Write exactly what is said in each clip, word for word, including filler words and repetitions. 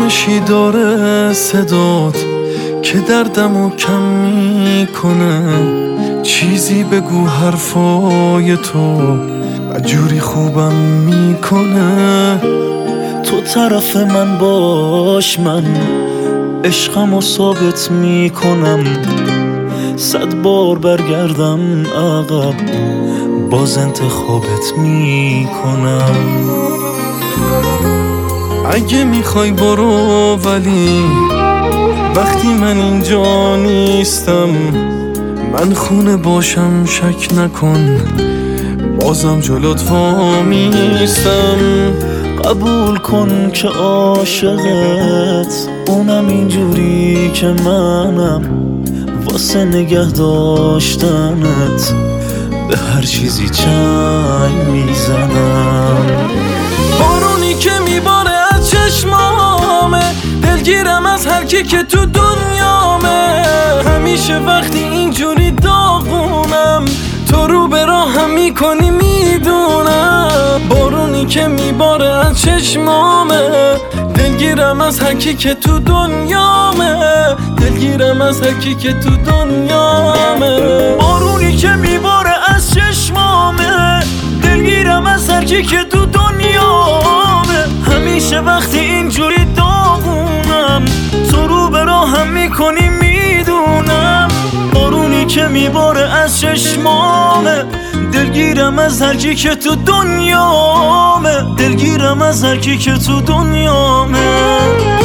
آرامشی داره صدات که دردمو کم میکنه. چیزی بگو حرفای تو بجوری خوبم میکنه. تو طرف من باش، من عشقمو ثابت میکنم. صد بار برگردم عقب باز انتخابت میکنم. اگه میخوای برو، ولی وقتی من اینجا نیستم من خونه باشم شک نکن بازم جلوت وامیستم. قبول کن که عاشقت اونم اینجوری که منم، واسه نگه داشتنت به هر چیزی چنگ میزنم. بارونی که میباره از چشمامه، دلگیرم از هر کی که تو دنیامه. همیشه وقتی اینجوری داغونم تو رو به راهم میکنی میدونم. بارونی که میباره از چشمامه، دلگیرم از هر کی که تو دنیامه. دلگیرم از هر کی که تو دنیامه. بارونی که میباره از چشمامه، دلگیرم از هر کی که تو دنیامه. همیشه وقتی اینجوری داغونم تو رو به راهم میکنی میدونم. بارونی که میباره از چشمامه، دلگیرم از هر کی که تو دنیامه. دلگیرم از هر کی که تو دنیامه.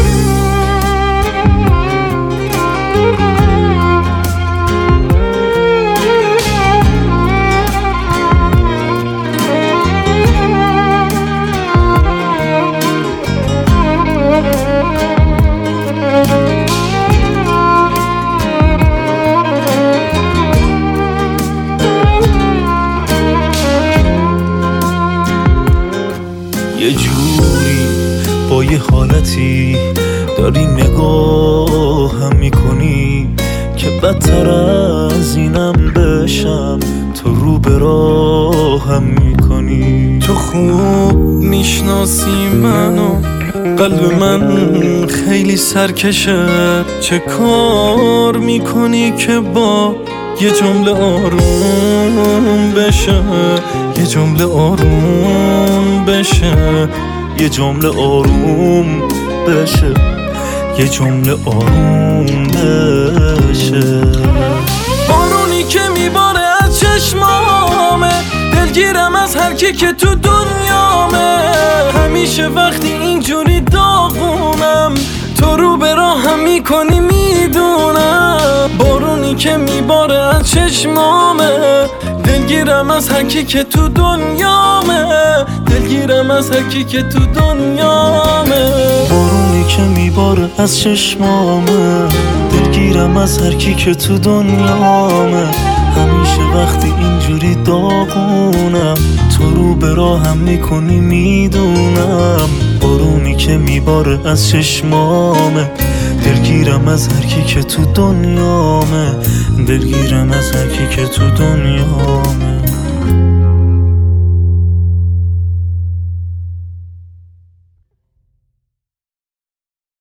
یه جوری با یه حالتی داری نگاهم میکنی که بدتر از اینم بشم تو رو به راهم میکنی. تو خوب میشناسی منو، قلب من خیلی سرکشه. چه کار میکنی که با یه جمله آروم بشه، یه جمله آروم بشه، یه جمله آروم بشه، یه جمله آروم بشه. بارونی که میباره از چشمامه، دلگیرم از هر کی که تو دنیامه. همیشه وقتی اینجوری داغونم تو رو به راهم میکنی میدونم. بارونی که میباره از چشمامه، دلگیرم از هر کی که تو دنیامه. دلگیرم از هر کی که تو دنیامه. بارونی که میباره از چشمامه، دلگیرم از هر کی که تو دنیامه. همیشه وقتی اینجوری داغونم تو رو به راهم میکنی میدونم. بارونی که میباره از چشمامه، دلگیرم از هر کی که تو دنیامه. دلگیرم از هر کی که تو دنیامه.